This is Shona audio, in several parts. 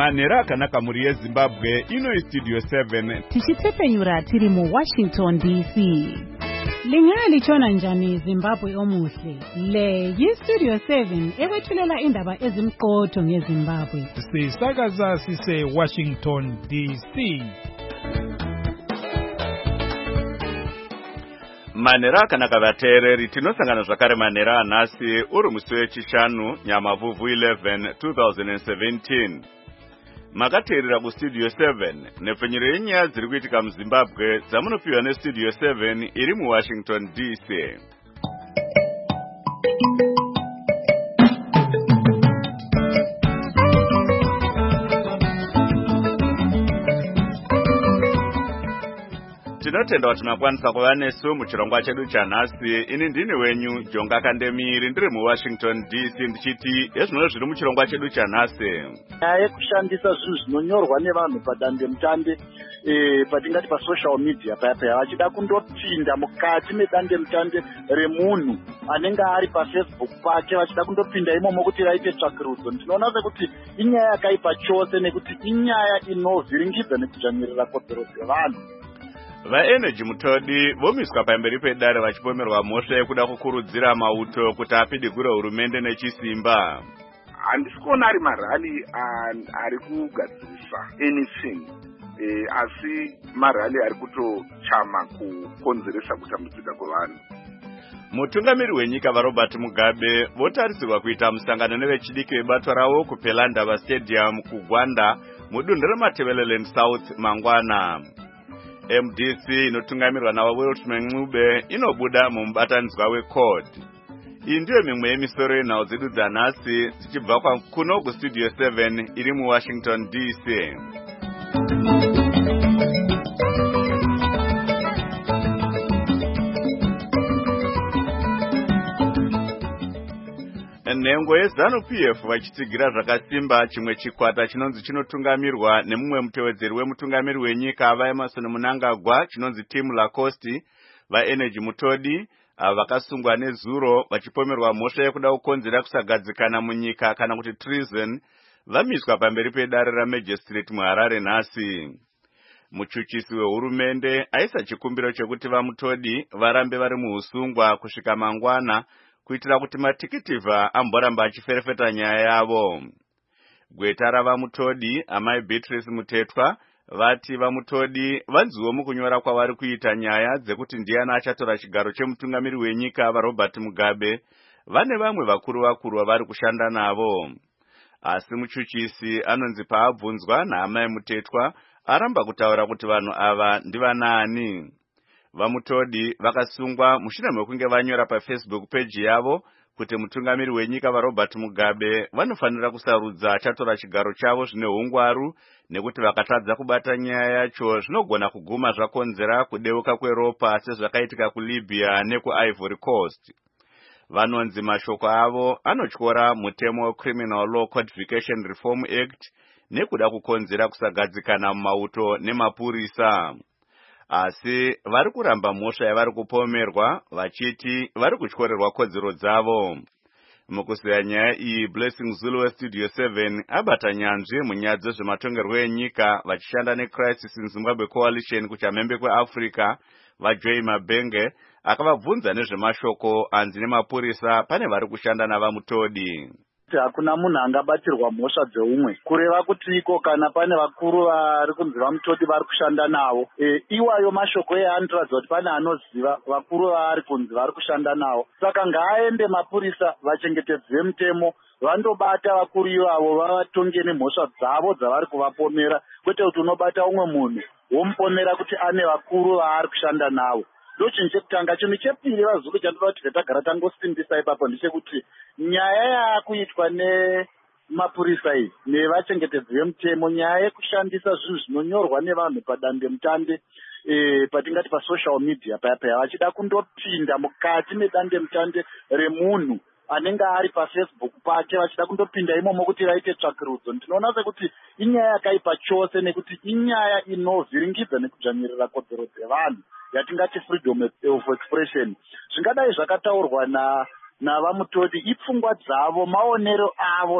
Manera kanaka muri yeZimbabwe ino Studio 7 tichitsepenyura tiri mu Washington DC. Lingali chona njani Zimbabwe omuhle. Le yi-Studio 7 ekwethulela indaba ezimqotho ngeZimbabwe. Sisakaza sise Washington DC. Manera kanaka vateereri tinosangana zvakare manera anhasi uri musi wechishanu Nyamavhuvhu 11 2017. Makateerera kuStudio 7 nepfenyuro yenyaya dziri kuitika muZimbabwe dzamunopiwa neStudio 7 iri muWashington DC. Tinotenda kuti makwanisa kuva nesu muchirongwa chedu chanhasi. Ini ndini wenyu Jonga Kandemiri ndiri muWashington DC ndichiti ezvino zviri muchirongwa chedu chanhasi. Nyaya yekushandisa zvinhu zvinonyorwa nevanhu padandemutande patingati pasocial media paya vachida kundopinda mukati medandemutande remunhu anenge ari paFacebook pake vachida kundopinda imomo kuti vaite tsvakirudzo. Ndinoona sekuti inyaya yakaipa chose nekuti inyaya inovhiringidza nekudzvanyirira kodzero dzevanhu. VaEnergy Mutodi vomiswa pamberi pedare vachipomerwa mhosva yekuda kukurudzira mauto kuti apidigure hurumende nechisimba. Handisi kuona ari marali ari kugadzirisa anything, asi marali ari kutochama kukonzeresa kutambudzika kwevanhu. Mutungamiri wenyika vaRobert Mugabe votarisirwa kuita musangano nevechidiki vebato ravo kuPelandava Stadium kuGwanda mudunhu reMatabeleland South mangwana. MDC inotungamirwa nawaWiltman Ncube inobuda mumubatanidzwa weCORD. Iyi ndiyo mimwe yemisoro yenhau dzedu dzanhasi dzichibva kuno kuStudio 7 iri muWashington DC. Nhengo yeZANU-PF vachitsigira zvakasimba chimwe chikwata chinonzi chinotungamirwa nemumwe mutevedzeri wemutungamiri wenyika vaEmerson Mnangagwa chinonzi Team Lacoste. VaEnergy Mutodi vakasungwa nezuro vachipomerwa mhosva yekuda kukonzera kusagadzikana munyika kana kuti treason vamiswa pamberi pedare raMagistrate muHarare nhasi. Muchuchisi wehurumende aisa chikumbiro chekuti vaMutodi varambe vari muusungwa kusvika mangwana kuitira kuti matikitivha amboramba achiferefeta nyaya yavo. Gweta ravaMutodi amai Beatrice Mutetwa vati vaMutodi vanziwo mukunyora kwavari kuita nyaya dzekuti ndiani achatora chigaro chemutungamiri wenyika vaRobert Mugabe vane vamwe vakuru vavari kushanda navo. Asi muchuchisi anonzi paabvunzwa naamai Mutetwa aramba kutaura kuti vanhu ava ndivanaani. VaMutodi vakasungwa mushure mekunge vanyora paFacebook page yavo kuti mutungamiri wenyika vaRobert Mugabe vanofanira kusarudza achatora chigaro chavo zvine hungwaru nekuti vakatadza kubata nyaya yacho zvinogona kuguma zvakonzera kudeuka kweropa sezvakaitika kuLibya nekuIvory Coast. Vanonzi mashoko avo anotyora mutemo weCriminal Law Codification Reform Act nekuda kukonzera kusagadzikana mumauto nemapurisa. Asi vari kuramba mhosva yavari kupomerwa vachiti vari kutyorerwa kodzero dzavo. Mukuziya nyaya iyi Blessing Zulu weStudio 7 abata nyanzvi munyaya dzezvematongerwo enyika vachishanda neCrisis in Zimbabwe Coalition kuchamhembe kweAfrica vaJoy Mabenge akavabvunza nezvemashoko anzi nemapurisa pane vari kushanda navaMutodi. Hakuna munhu angabatirwa mhosva dzeumwe kureva kuti iko kana pane vakuru vari kunzi vaMutodi vari kushanda navo iwayo mashoko anoratidza kuti pane anoziva vakuru vari kunzi vari kushanda navo. Saka ngaaende mapurisa vachengetedzi vemutemo vandobata vakuru ivavo vavatonge nemhosva dzavo dzavari kuvapomera, kwete kuti unobata umwe munhu womupomera kuti ane vakuru vaari kushanda navo. Ndochinhu chekutanga. Chinhu chepiri vaZulu chandinoda kuti tagara tangosimbisa ipapo ndechekuti nyaya yakuitwa nemapurisa iyi nevachengetedzi vemutemo, nyaya yekushandisa zvinhu zvinonyorwa nevanhu padandemutande patingati pasocial media paya vachida kundopinda mukati medandemutande remunhu anenge ari paFacebook pake vachida kundopinda imomo kuti vaite tsvakirudzo. Ndinoona sekuti inyaya yakaipa chose nekuti inyaya inovhiringidza nekudzvanyirira kodzero dzevanhu yatingati freedom of expression. Zvingadai zvakataurwa navaMutodi ipfungwa dzavo, maonero avo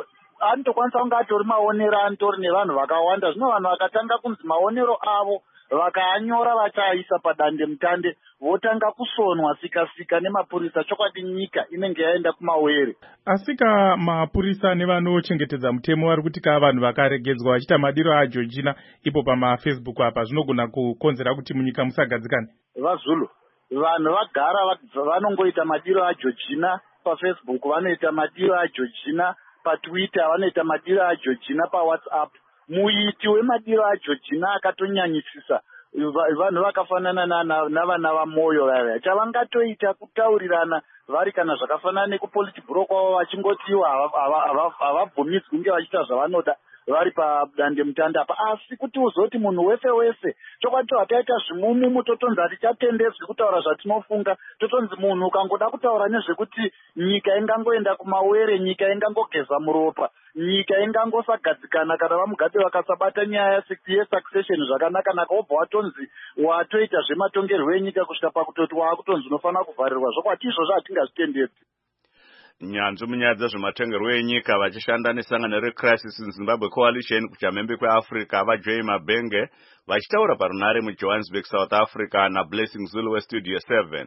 anotokwanisa kunge atori maonero anotori nevanhu vakawanda. Zvino vanhu vakatanga kunzi maonero avo vakaanyora vachaisa padande mutande, votanga kusonwa sikasika nemapurisa, chokwadi nyika inenge yaenda kumawere. Asika mapurisa nevanochengetedza mutemo vari kuti ka vanhu vakaregedzwa vachiita madiro aJochina ipo pamafacebook apa zvinogona kukonzera kuti munyika musagadzikane. VaZulu vanhu vagara vanongoita madiro aJochina paFacebook, vanoita madiro aJochina paTwitter, vanoita madiro aJochina paWhatsApp. Muiti wemadiro aJochina akatonyanyisisa vanhu vakafanana navana vamoyo vaya. Chavangatoita kutaurirana vari kana zvakafanana nekupolitibhuro kwavo vachingotiwa havabvumidzwi kunge vachiita zvavanoda vari padande mutande apa. Asi kuti uzoti munhu wese chokwadi hataita zvimumumu totonzi hatichatendedzwi kutaura zvatinofunga, totonzi munhu ukangoda kutaura nezvekuti nyika ingangoenda kumawere, nyika ingangogeza muropa, nyika ingangosagadzikana kana vamugabe vakasabata nyaya yesuccession zvakanaka-naka, wobva watonzi watoita zvematongerwo enyika kusvika pakutoti waakutonzi unofanira kuvharirwa. Zvokwati izvozvo hatingazvitendedzi. Nyanzvi munyaya dzezvematongerwo enyika vachishanda nesangano reCrisis in Zimbabwe Coalition kuchamhembe kweAfrica vaJoy Mabenge vachitaura parunare muJohannesburg, South Africa naBlessing Zulu weStudio 7.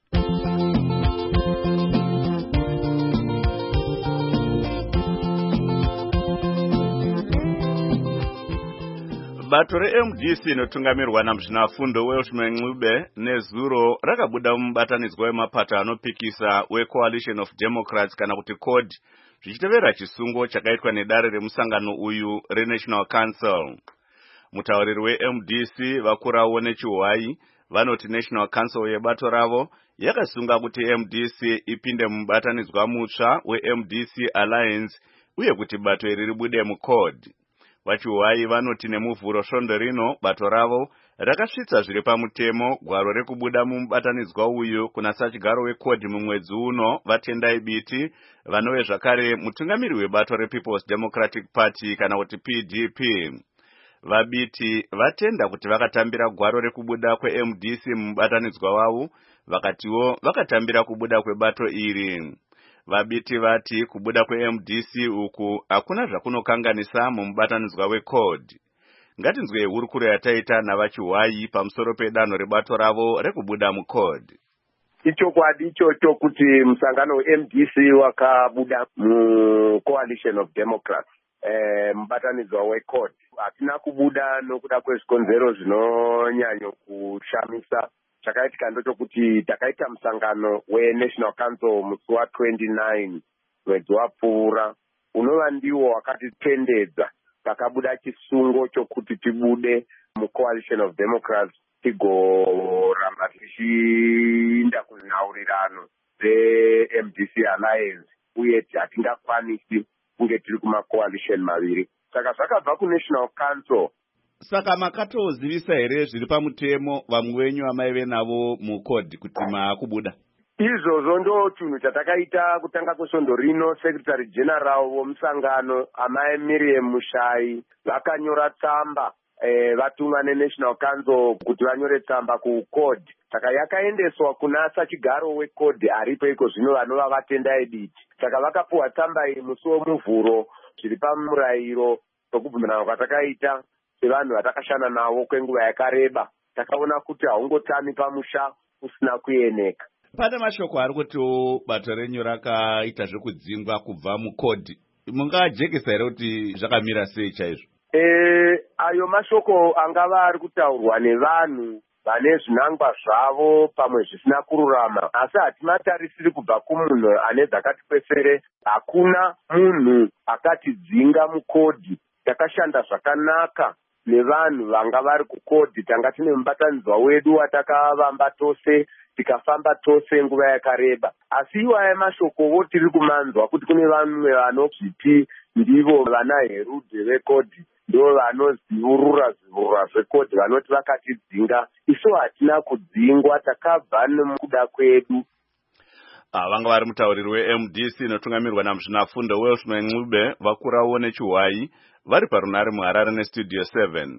Bato reMDC inotungamirwa naMuzvinafundo Welshman Ncube nezuro rakabuda mubatanidzwa wemapato anopikisa weCoalition of Democrats kana kuti CODE zvichitevera chisungo chakaitwa nedare remusangano uyu reNational Council. Mutauriri weMDC vakurawo nechihuai vanoti National Council yebato ravo yakasunga kuti MDC ipinde mubatanidzwa mutsva weMDC Alliance uye kuti bato iri ribude muCODE. Vachihuai vanoti nemuvhuro svondo rino bato ravo rakasvitsa zviri pamutemo gwaro rekubuda mubatanidzwa uyu kuna sachigaro weCODE mumwedzi uno vatendai biti vanove zvakare mutungamiri webato rePeople's Democratic Party kana kuti PDP. Vabiti vatenda kuti vakatambira gwaro rekubuda kweMDC mubatanidzwa wavo, vakatiwo vakatambira kubuda kwebato iri. Vabiti vati kubuda kweMDC uku hakuna zvakunokanganisa mumubatanidzwa weCODE. Ngatinzwe hurukuro yataita navachihuai pamusoro pedanho rebato ravo rekubuda muCODE. Ichokwadi ichocho kuti musangano weMDC wakabuda muCoalition of Democrats mubatanidzwa weCODE. Hatina kubuda nokuda kwezvikonzero zvinonyanya kushamisa. Chakaitika ndochokuti takaita musangano weNational Council musi wa29 mwedzi wapfuura unova ndiwo wakatitendedza takabuda chisungo chokuti tibude muCoalition of Democrats tigoramba tichiinda kunhaurirano dzeMDC Alliance uye hatingakwanisi kunge tiri kumacoalition maviri. Saka zvakabva kuNational Council. Saka makatozivisa here zviri pamutemo vamwe venyu vamaive navo muCODE kuti makubuda? Izvozvo ndo chinhu chatakaita kutanga kwesvondo rino. Secretary General vomusangano amai Miriam Mushai vakanyora tsamba vatumwa neNational Council kuti vanyore tsamba kuCODE. Saka yakaendeswa kuna sachigaro weCODE aripo iko zvino vanova vatendai biti. Saka vakapuwa tsamba iyi musi womuvhuro zviri pamurayiro wekubvumirana kwatakaita sevanhu vatakashanda navo kwenguva yakareba. Takaona kuti haungotami pamusha usina kueneka. Pane mashoko ari kutiwo bato renyu rakaita zvekudzingwa kubva muCODE. Mungajekesa here kuti zvakamira sei chaizvo? Ayo mashoko angava ari kutaurwa nevanhu vane zvinangwa zvavo pamwe zvisina kururama, asi hatimatarisiri kubva kumunhu ane dzakati kwesere. Hakuna munhu akatidzinga muCODE. Takashanda zvakanaka nevanhu vanga vari kuCODE. Tanga tine mubatanidzwa wedu watakavamba tose tikafamba tose nguva yakareba. Asi iwaya mashokovo tiri kumanzwa kuti kune vamwe vanozviti ndivo vana Herudhe veCODE ndo vanoziurura zveCODE vanoti vakatidzinga. Isu hatina kudzingwa, takabva nemukuda kwedu. Vanga vari mutauriri weMDC inotungamirwa naMuzvinafundo Welshman Ncube vakurawo nechihuai vari parunare muHarare neStudio 7.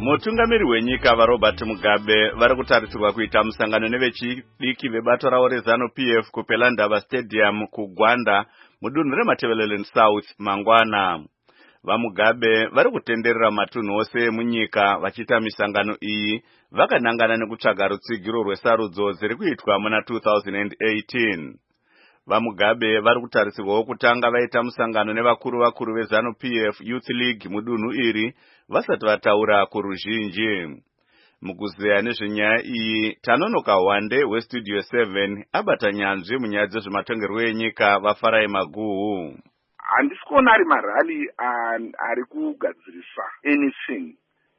Mutungamiri wenyika vaRobert Mugabe vari kutarisirwa kuita musangano nevechidiki vebato ravo reZANU-PF kuPelandaba Stadium kuGwanda mudunhu reMatabeleland South mangwana. VaMugabe vari kutenderera matunhu ose emunyika vachiita misangano iyi vakanangana nekutsvaga rutsigiro rwesarudzo dziri kuitwa muna 2018. VaMugabe vari kutarisirwawo kutanga vaita musangano nevakuru veZANU-PF Youth League mudunhu iri vasati vataura kuruzhinji. Mukuzeya nezvenyaya iyi, Tanonoka Wande weStudio 7 abata nyanzvi munyaya dzezvematongerwo enyika vaFarai Maguhu. Handisi kuona ari marali ari kugadzirisa anything,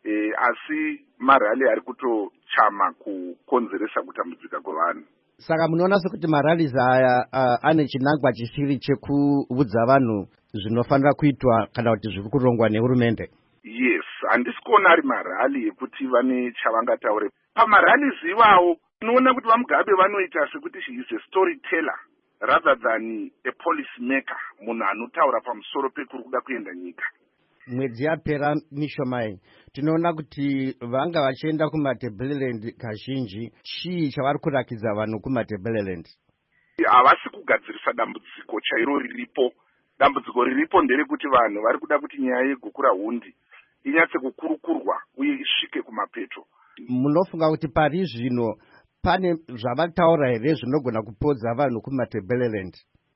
asi marali ari kutochama kukonzeresa kutambudzika kwevanhu. Saka munoona sekuti marallies aya ane chinangwa chisiri chekuudza vanhu zvinofanira kuitwa kana kuti zviri kurongwa nehurumende. Yes, handisi kuona ari marali ekuti vane chavangataure. Pamarallies iwawo tinoona kuti vaMugabe vanoita sekuti she is a storyteller rather than a policy maker, munhu anotaura pamusoro pekuri kuda kuenda nyika. Mwedzi yapera Mishomai tinoona kuti vanga vachienda kuMatabeleland kazhinji. Chii chavari kurakidza vanhu kuMatabeleland? Havasi kugadzirisa dambudziko chairo riripo. Dambudziko riripo nderekuti vanhu vari kuda kuti nyaya yegukura hundi inyatse kukurukurwa uye isvike kumapeto. Munofunga kuti pari zvino pane zvavataura here zvinogona kupodza vanhu kuMatabeleland?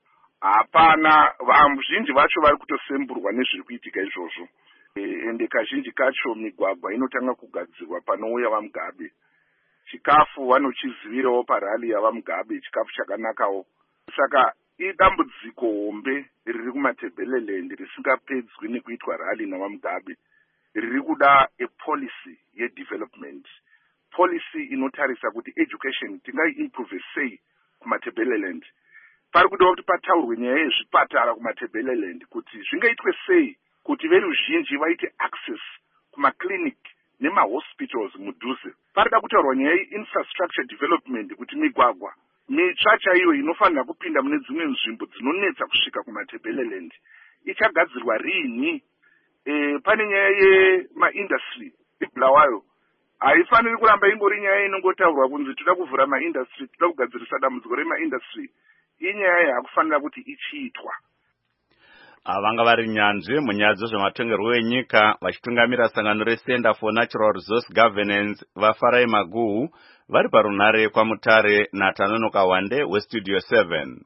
Hapana, vazhinji vacho vari kutosemburwa nezviri kuitika izvozvo. Ende kazhinji kacho migwagwa inotanga kugadzirwa panouya vaMugabe. Chikafu vanochizivirawo parali yavaMugabe, chikafu chakanakawo. Saka idambudziko hombe riri kuMatabeleland risingapedzwi nekuitwa rali navaMugabe. Riri kuda a policy yedevelopment. Policy inotarisa kuti education tingai-improve sei kuMatabeleland. Pari kuda kuti pataurwe nyaya yezvipatara kuMatabeleland kuti zvingaitwe sei kuti veruzhinji vaite access kumaclinic nemahospitals mudhuze. Parida kutaurwa nyaya infrastructure development kuti migwagwa mitsva chaiyo inofanira kupinda mune dzimwe nzvimbo dzinonetsa kusvika kuMatabeleland ichagadzirwa rini. Pane nyaya yemaindustry ibulawayo haifaniri kuramba ingori nyaya inongotaurwa kunzi toda kuvhura maindustry, toda kugadzirisa dambudziko remaindustry. Inyaya yakufanira kuti ichiitwa. Vanga vari nyanzvi munyaya dzezvematongerwo enyika vachitungamira sangano reCenter for Natural Resource Governance vaFarai Maguhu vari parunhare kwaMutare naTanonoka Wande weStudio 7.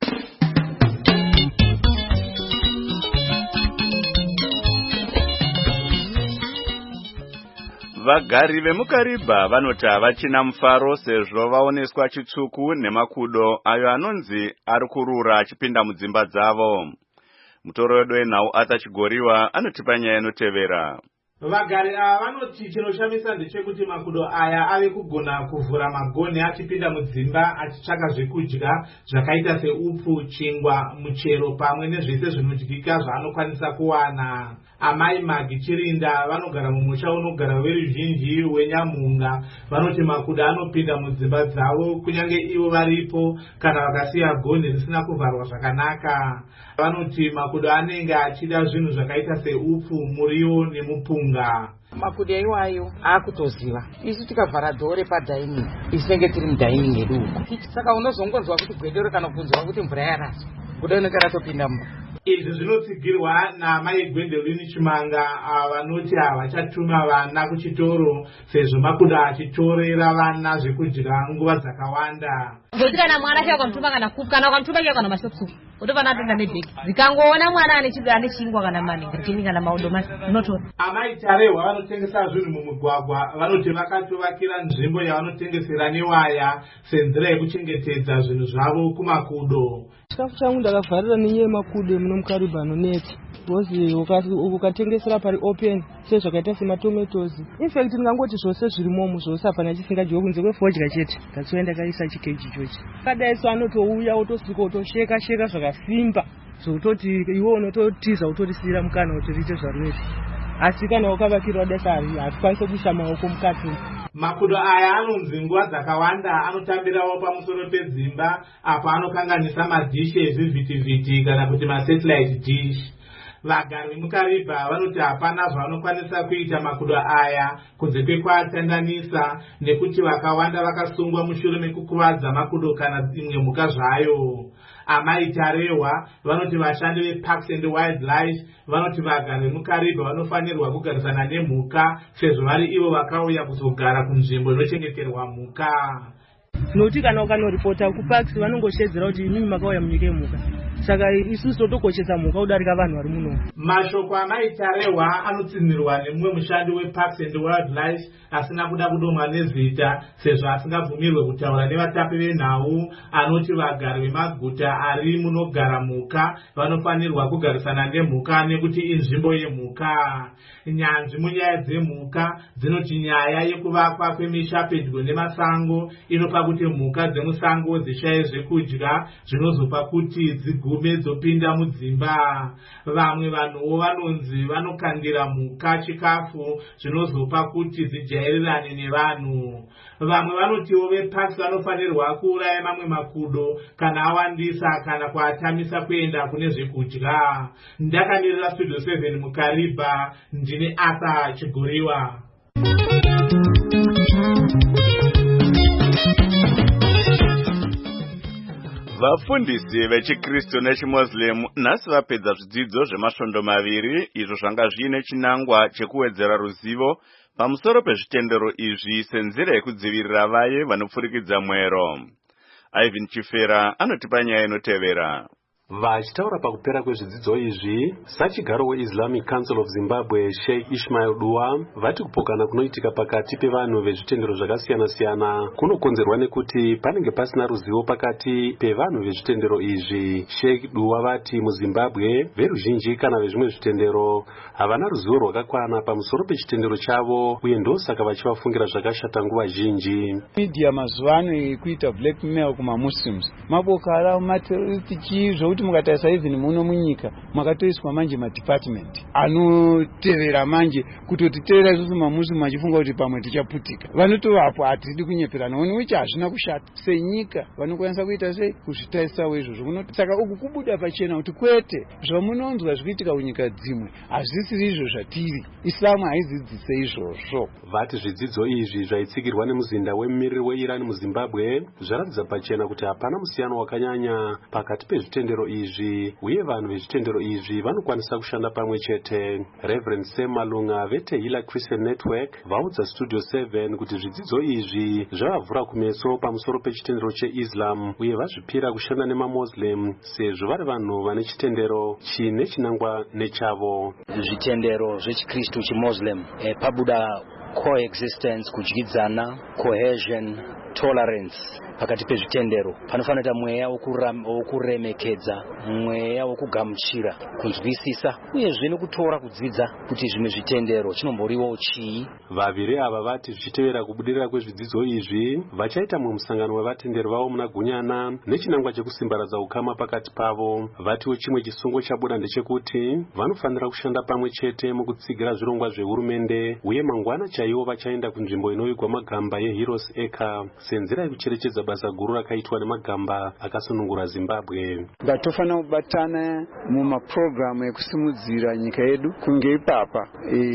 Vagari vemuKariba vanoti havachina mufaro sezvo vaoneswa chitsvuku nemakudo ayo anonzi ari kurura achipinda mudzimba dzavo. Mutoro wedu wenhau atachigoriwa anotipa nyaya inotevera. Vagari ava vanoti chinoshamisa ndechekuti makudo aya ave kugona kuvhura magonhi achipinda mudzimba achitsvaka zvekudya zvakaita seupfu, chingwa, muchero pamwe nezvese zvinodyika zvaanokwanisa kuwana. Amai Magi Chirinda vanogara mumusha unogara veruzhinji weNyamunga vanoti makudo anopinda mudzimba dzavo kunyange ivo varipo kana vakasiya gonhi risina kuvharwa zvakanaka. Vanoti makudo anenge achida zvinhu zvakaita seupfu, muriwo nemupunga. Makudo iwayo akutoziva isu tikavhara dhore padhaining isu tinenge tiri mudhaining yedu uko. Saka unozongonzwa kuti gwedero kana kunzwa kuti mvura yaraswa kuda inenge ratopinda mumba. Izvi zvinotsigirwa namai Gwendoline Chimanga vanoti havachatuma vana kuchitoro sezvo makudo achitorera vana zvekudya nguva dzakawanda. Ngekuti kana mwana chaiwo ukamutuma kana kuku kana ukamutuma chaiwo kana mashopusu utopana atenda nebheki. Zikangoona mwana ane chingwa kana maningirikini kana maudomasi unotora. Amai Tarehwa vanotengesa zvinhu mumugwagwa vanoti vakatovakira nzvimbo yavanotengesera newaya senzira yekuchengetedza zvinhu zvavo kumakudo. Chikafu changu ndakavharira nenyaya yemakudo munomuKariba anonetsa. Because ukatengesera pari open sezvakaita sematomatoes. In fact ndingangoti zvose zvirimomo zvose hapana chisingadyiwe kunze kwefodya chete. That's why ndakaisa chikeji ichochi. Kadaiso anotouya otosvika otosheka zvakasimba. Zvototi iwe unototiza utorisira mukana kuti riite zvarunoita. Asi kana ukavakirwa dasa hatikwanisi kuisa maoko mukati. Makudo aya anonzi nguva dzakawanda anotambirawo pamusoro pedzimba apa anokanganisa madhishi ezvivhitivhiti kana kuti masatellite dish. vagari vemukaribha vanoti hapana zvavanokwanisa kuita makudo aya kunze kwekuatandanisa nekuti vakawanda vakasungwa mushure mekukuvadza makudo kana imwe mhuka zvayo. Amaitarehwa vanoti vashandi veparks and wildlife vanoti vagari vemukaribha vanofanirwa kugarisana nemhuka sezvo vari ivo vakauya kuzogara kunzvimbo inochengeterwa mhuka. Noti kana ukanoripota kuparks vanongoshedzera kuti inini makauya munyika yemhuka, saka isusu totokoshesa mhuka kudarika vanhu vari muno. Mashoko amaitarehwa anotsinirwa nemumwe mushandi weparks and wildlife asina kuda kudomwa nezita sezvo asingabvumirwe kutaura nevatapi venhau anoti vagari vemaguta ari munogara mhuka vanofanirwa kugarisana nemhuka nekuti inzvimbo yemhuka. Nyanzvi munyaya dzemhuka dzinoti nyaya yekuvakwa kwemisha pedyo nemasango inopa kuti mhuka dzemusango zishaye zvekudya zvinozopa kuti dzigume dzopinda mudzimba. Vamwe vanhuwo vanonzi vanokandira mhuka chikafu zvinozopa kuti dzijairirane nevanhu. Vamwe vanotiwo veparks vanofanirwa kuuraya mamwe makudo kana awandisa kana kuatamisa kuenda kune zvekudya. Ndakamirira Studio 7 mukaribha, ndine Arthur Chiguriwa. Vafundisi vechikristu nechimuslim nhasi vapedza zvidzidzo zvemasvondo maviri izvo zvanga zviine chinangwa chekuwedzera ruzivo pamusoro pezvitendero izvi senzira yekudzivirira vaye vanopfurikidza mwero. Ivan Chifera anotipa nyaya inotevera. Vachitaura pakupera kwezvidzidzo izvi, sachigaro weIslamic Council of Zimbabwe Sheikh Ismail Dua vati kupokana kunoitika pakati pevanhu vezvitendero zvakasiyana-siyana kunokonzerwa nekuti panenge pasina ruzivo pakati pevanhu vezvitendero izvi. Sheikh Dua vati muZimbabwe veruzhinji kana vezvimwe zvitendero havana ruzivo rwakakwana pamusoro pechitendero chavo uye ndosaka vachivafungira zvakashata nguva zhinji. Media mazuva ano ikuita blackmail kumamuslims. Maboko haram materrorist zvekuti mukatarisa even muno munyika makatoiswa manje madepartment anotevera manje kutotitevera isusu mamuslimu achifunga kuti pamwe tichaputika. Vanotovapo hatidi kunyeperana one which hazvina kushata. Senyika vanokwanisa kuita sei kuzvitaisawo izvozvo. Saka uku kubuda pachena kuti kwete zvamunonzwa zvikuitika kunyika dzimwe hazvisiri izvo zvatiri. Islamu haidzidzise izvozvo. Vati zvidzidzo izvi zvaitsigirwa nemuzinda wemumiriri weIran muZimbabwe zvaratidza pachena kuti hapana musiyano wakanyanya pakati pezvitendero izvi uye vanhu vezvitendero izvi vanokwanisa kushanda pamwe chete. Reverend Sam Malunga veTehillah Christian Network vaudza Studio 7 kuti zvidzidzo izvi zvavavhura kumeso pamusoro pechitendero cheIslam uye vazvipira kushanda nemaMuslim sezvo vari vanhu vane chitendero chine chinangwa nechavo. Zvitendero zvechikristu chiMuslim pabuda coexistence, kudyidzana, cohesion, tolerance pakati pezvitendero. Panofanira kuita mweya wokuremekedza, mweya wokugamuchira, kunzwisisa uyezve nekutora kudzidza kuti zvimwe zvitendero chinomboriwo chii. Vaviri ava vati zvichitevera kubudirira kwezvidzidzo izvi vachaita mumwe musangano wevatenderi vavo muna Gunyana nechinangwa chekusimbaradza ukama pakati pavo. Vatiwo chimwe chisungo chabuda ndechekuti vanofanira kushanda pamwe chete mukutsigira zvirongwa zvehurumende uye mangwana chaiwo vachaenda kunzvimbo inoigwa magamba yeHeroes Acre senzira yekucherechedza basa guru rakaitwa nemagamba akasunungura Zimbabwe. Ngatofanira kubatana mumapurogiramu ekusimudzira nyika yedu kunge ipapa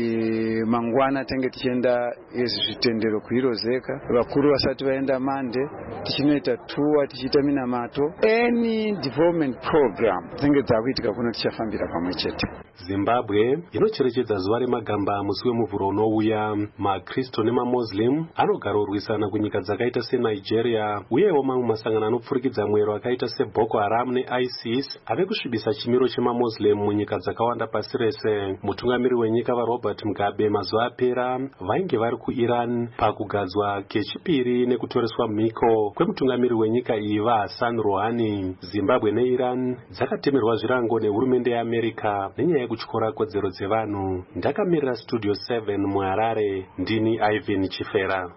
mangwana tenge tichienda zvitendero kuHeroes Acre, vakuru vasati vaenda mande tichinoita tour tichiita minamato. Any development program dzinenge dzakuitika kuno tichafambira pamwe chete. Zimbabwe inocherechedza zuva remagamba musi wemuvhuro unouya. MaKristu nemaMuslim anogara urwisana kunyika dzakaita seNigeria uyewo mamwe masangano anopfurikidza mwero akaita seBoko Haram neISIS ave kusvibisa chimiro chemaMuslim munyika dzakawanda pasi rese. Mutungamiri wenyika vaRobert Mugabe mazuva apera vainge vari kuIran pakugadzwa kechipiri nekutoreswa mhiko kwemutungamiri wenyika iyi vaHassan Rouhani. Zimbabwe neIran dzakatemerwa zvirango nehurumende yeAmerica nenyaya yekutyora kodzero dzevanhu. Ndakamirira Studio 7 muHarare, ndini Ivan Chifera.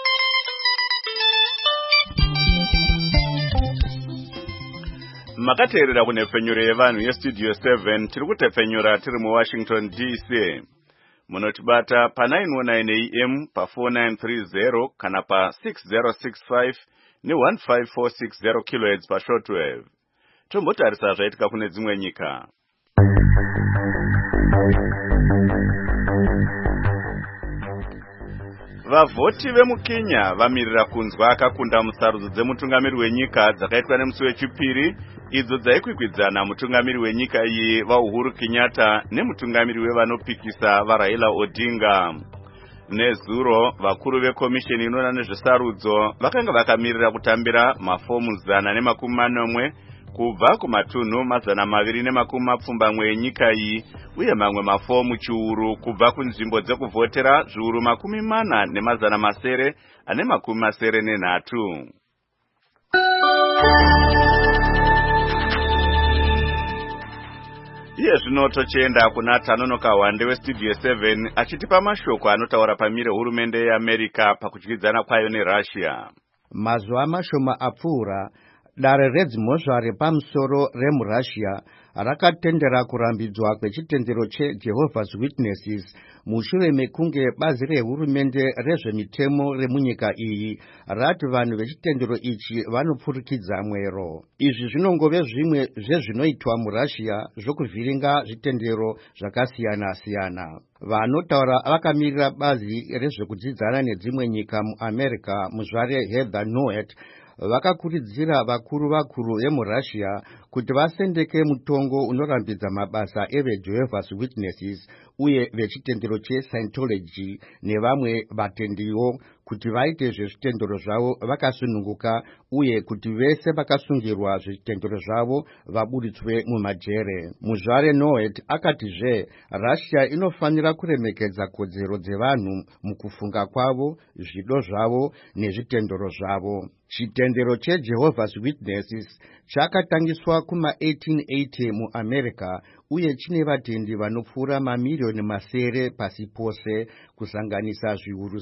Makateerera kunepfenyuro yevanhu yeStudio 7 tiri kutepfenyura tiri muWashington DC. Munotibata pa 919 AM pa 4930 kana pa 6065 ne15460 kHz pa shortwave. Tombotarisa zvaitika kune dzimwe nyika. Vavhoti vemuKenya vamirira kunzwa akakunda musarudzo dzemutungamiri wenyika dzakaitwa nemusi wechipiri idzo dzaikwikwidza mutungamiri wenyika iyi vaUhuru Kenyatta nemutungamiri wevanopikisa vaRaila Odinga. Nezuro vakuru vekomisheni inoona nezvesarudzo vakanga vakamirira kutambira mafomu 140 kubva kumatunhu 270 enyika iyi uye mamwe mafomu chiuru kubva kunzvimbo dzekuvhotera zviuru 483. Iye zvino tochenda kuna Tanonoka Wande weStudio 7 achitipa mashoko anotaura pamire hurumende yeAmerica pakudyidzana kwayo neRussia. Mazuva mashoma apfuura dare redzimhosva repamusoro remuRussia rakatendera kurambidzwa kwechitendero cheJehovah's Witnesses mushure mekunge bazi rehurumende rezvemitemo remunyika iyi rati vanhu vechitendero ichi vanopfurikidza mwero. Izvi zvinongove zvimwe zvezvinoitwa muRussia zvokuvhiringa zvitendero zvakasiyana-siyana. Vanotaura vakamirira bazi rezvekudzidzana nedzimwe nyika muAmerica muzvare Heather Nauert vakakurudzira vakuru vemuRussia kuti vasendeke mutongo unorambidza mabasa eveJehovah's Witnesses uye vechitendero cheScientology nevamwe vatendiwo kuti vaite zvezvitendero zvavo vakasununguka uye kuti vese vakasungirwa zvitendero zvavo vaburitswe mumajere. Muzvare Nauert akatizve Russia inofanira kuremekedza kodzero dzevanhu mukufunga kwavo, zvido zvavo nezvitendero zvavo. Chitendero cheJehovah's Witnesses chakatangiswa kuma1880 muAmerica uye chine vatendi vanopfuura mamiliyoni masere pasi pose kusanganisa zviuru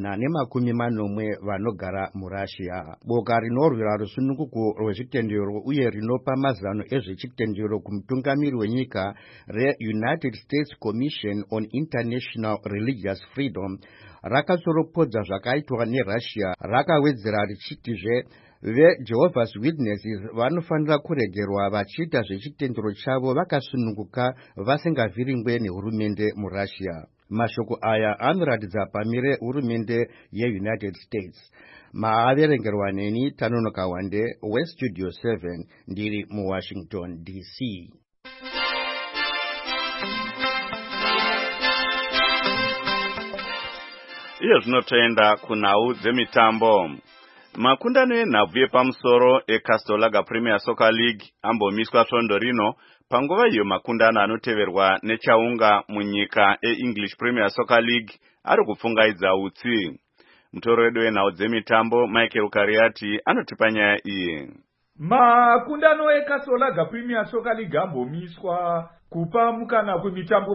140 vanogara muRussia. Boka rinorwira rusununguko rwezvitendero uye rinopa mazano ezvechitendero kumutungamiri wenyika reUnited States Commission on International Religious Freedom rakasoropodza zvakaitwa neRussia rakawedzera richitizve veJehovah's Witnesses vanofanira kuregerwa vachiita zvechitendero chavo vakasununguka vasingavhiringwe nehurumende muRussia. Mashoko aya anoratidza pamire hurumende yeUnited States. Maaverengerwa neni Tanonoka Wande weStudio 7 ndiri muWashington DC. Iyo zvinotoenda kunhau dzemitambo. Makundano enhabvu yepamusoro eCastle Lager Premier Soccer League ambomiswa svondo rino panguva iyo makundano anoteverwa nechaunga munyika eEnglish Premier Soccer League ari kupfungaidza utsi. Mutoro wedu wenhau dzemitambo Michael Kariati anotipa nyaya iyi. Makundano eCastle Lager Premier Soccer League ambomiswa kupa mukana kwemitambo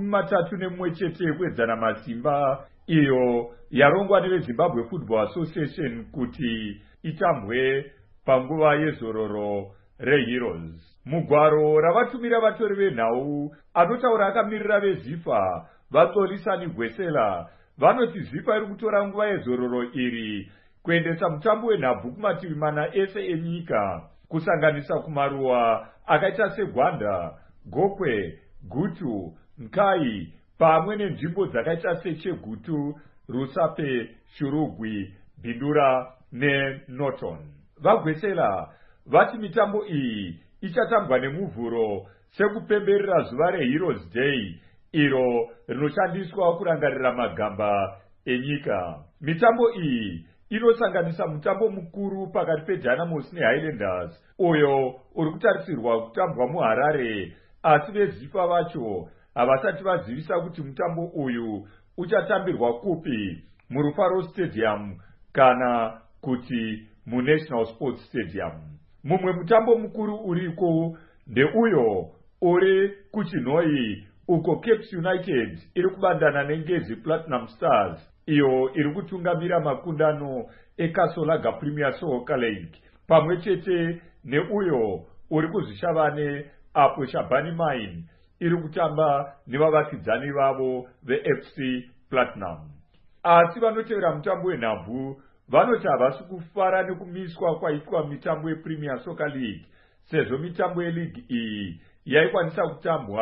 31 kwedzana masimba iyo yarongwa neveZimbabwe Football Association kuti itambwe panguva yezororo reHeroes. Mugwaro ravatumira vatori venhau anotaura akamirira veZifa Vatsolisani Gwesela vanoti Zifa iri kutora nguva yezororo iri kuendesa mutambo wenhabvu kumativi mana ese enyika kusanganisa kumaruwa akaita seGwanda, Gokwe, Gutu, Nkai pamwe nenzvimbo dzakaita seChegutu, Rusape, Shurugwi, Bindura neNorton. Vagwesela vati mitambo iyi ichatambwa nemuvhuro sekupemberera zuva reHeroes Day iro rinoshandiswa kurangarira magamba enyika. Mitambo iyi inosanganisa mutambo mukuru pakati peDynamos neHighlanders uyo uri kutarisirwa kutambwa muHarare, asi veZifa vacho havasati vazivisa kuti mutambo uyu uchatambirwa kupi, muRufaro Stadium kana kuti muNational Sports Stadium. Mumwe mutambo mukuru uriko ndeuyo uri kuChinhoyi uko Capes United iri kubandana neNgezi Platinum Stars iyo iri kutungamira makundano eCastle Lager Premier Soccer League pamwe chete neuyo uri kuzvishavane apo Shabani Mine iri kutamba nevavakidzani vavo veFC Platinum. Asi vanotevera mutambo wenhabvu vanoti havasi kufara nekumiswa kwaitwa mitambo yePremier Soccer League sezvo mitambo yeligi iyi yaikwanisa kutambwa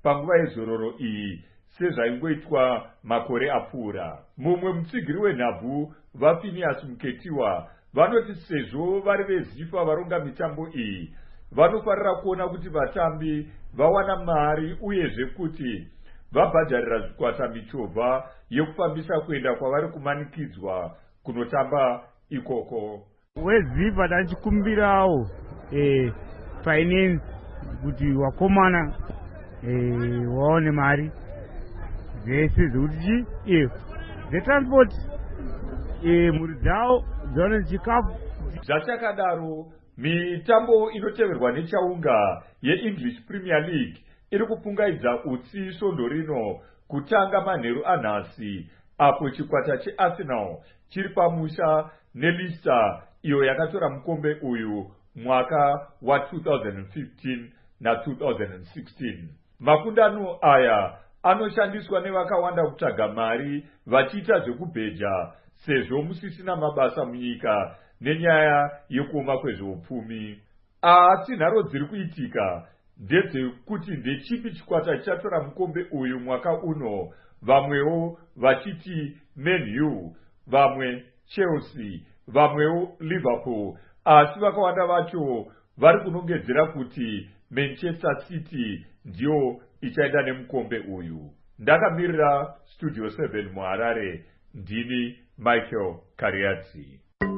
panguva yezororo iyi sezvaingoitwa makore apfuura. Mumwe mutsigiri wenhabvu vaPhinias Muketiwa vanoti sezvo vari veZIFA varonga mitambo iyi vanofarira kuona kuti vatambi vawana mari uyezve kuti vabhadharira zvikwata michovha yekufambisa kuenda kwavari kumanikidzwa kunotamba ikoko. WeZIFA tachikumbirawo finance kuti wakomana waone mari zvese zvekuti zvetransport mhuri dzavo dzione chikafu. Zvachakadaro mitambo inoteverwa nechaunga yeEnglish Premier League iri kupungaidza utsi svondo rino kutanga manheru anhasi apo chikwata cheArsenal chiri pamusha neLeicester iyo yakatora mukombe uyu mwaka wa2015 na2016. Makundano aya anoshandiswa nevakawanda kutsvaga mari vachiita zvekubheja sezvo musisina mabasa munyika nenyaya yekuoma kwezveupfumi. Asi nharo dziri kuitika ndedzekuti ndechipi chikwata chichatora mukombe uyu mwaka uno, vamwewo vachiti Man U, vamwe Chelsea, vamwewo Liverpool, asi vakawanda vacho vari kunongedzera kuti Manchester City ndiyo ichaenda nemukombe uyu. Ndakamirira Studio 7 muHarare, ndini Michael Kariadzi.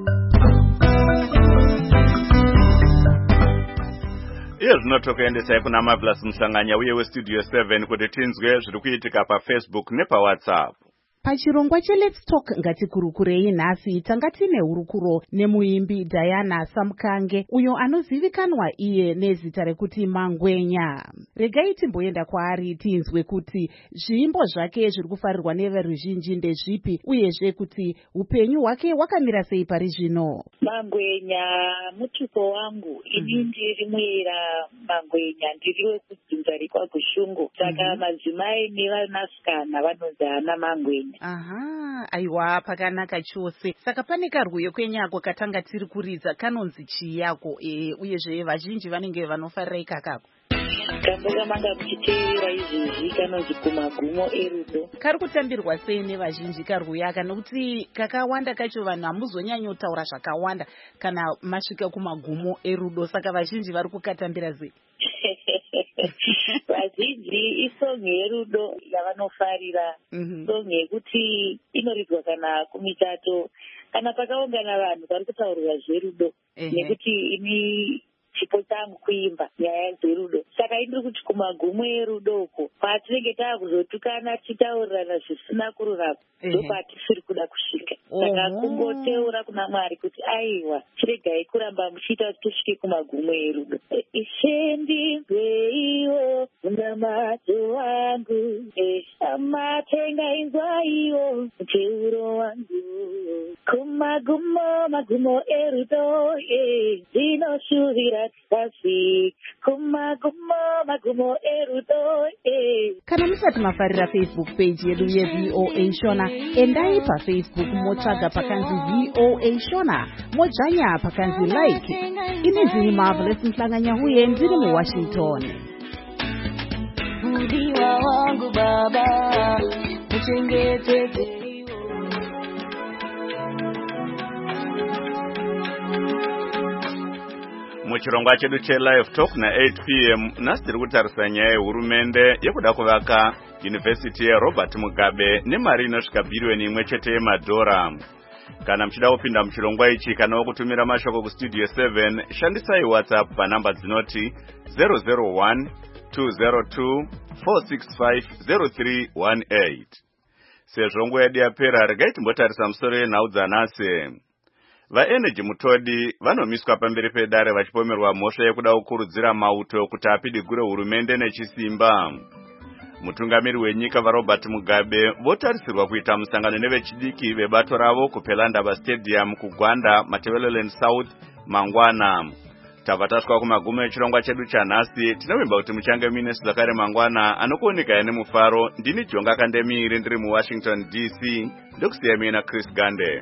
Iyo zvinotokuendesai kuna Marvelous Musanganya uye weStudio 7 kuti tinzwe zviri kuitika paFacebook nepaWhatsApp. Pachirongwa cheLet's Talk ngatikurukurei nhasi tanga tine hurukuro nemuimbi Diana Samukange uyo anozivikanwa iye nezita rekuti Mangwenya. Regai timboenda kwaari tinzwe kuti zviimbo zvake zviri kufarirwa neveruzhinji ndezvipi uyezve kuti upenyu hwake hwakamira sei pari zvino. Mangwenya mutupo wangu, ini ndiri muira Mangwenya, ndiri wekudzinza rekwaGushungu, saka madzimai nevanasikana vanonzi ana Mangwenya. Aha, aiwa, pakanaka chose. Saka pane karwiyo kwenyako katanga tiri kuridza kanonzi chiyako, uyezve vazhinji vanenge vanofarira ikakako. Kambo kamanga muchiteera izvezvi kanonzi kumagumo erudo. Kari kutambirwa sei nevazhinji karwiyo aka, nokuti kakawanda kacho vanhu hamuzonyanyotaura zvakawanda kana masvika kumagumo erudo, saka vazhinji vari kukatambira sei? Vazhinji isongi yerudo yavanofarira, songi yekuti inoridzwa kana kumitato kana pakaungana vanhu vari kutaurwa zverudo, nekuti ini chipo changu kuimba nyaya dzerudo. Saka indiri kuti kumagumo erudoko patinenge taakuzotukana titaurirana zvisina kururama ndopatisiri kuda kusvika. Saka kungoteura kuna Mwari kuti aiwa, chiregai kuramba muchiita kuti tisvike kumagumo erudo. Ishe ndinzweiwo munamato wangu, amatenga inzwaiwo muteuro wangu, kumagumo erudo dzinoshuvira kasi, kumagumo erudo. Kana musati mafarira Facebook page yedu yeVOA Shona, endai paFacebook motsvaga pakanzi VOA Shona, modzvanya pakanzi like. Ini ndini Marvelous Musanganya uye ndiri muWashington. Mudiwa wangu baba, muchengetedze. Muchirongwa chedu cheLive Talk na8 p.m. nhasi tiri kutarisa nyaya yehurumende yekuda kuvaka yunivhesiti yeRobert Mugabe nemari inosvika bhiriyoni 1 yemadhora. Kana muchida kupinda muchirongwa ichi kana kutumira mashoko kuStudio 7, shandisai WhatsApp panhamba dzinoti 001 202 465 0318. Sezvo nguva yedu yapera, regai timbotarisa musoro yenhau dzanhasi. VaEnergy Mutodi vanomiswa pamberi pedare vachipomerwa mhosva yekuda kukurudzira mauto kuti apidigure hurumende nechisimba. Mutungamiri wenyika vaRobert Mugabe votarisirwa kuita musangano nevechidiki vebato ravo kuPelandaba Stadium kuGwanda, Matabeleland South mangwana. Tabva tasvika kumagumo echirongwa chedu chanhasi. Tinovimba kuti muchange muine Zvakanaka mangwana anokuonekai nemufaro. Ndini Jonga Kandemiri ndiri muWashington DC. Ndokusiyai mina Chris Gande.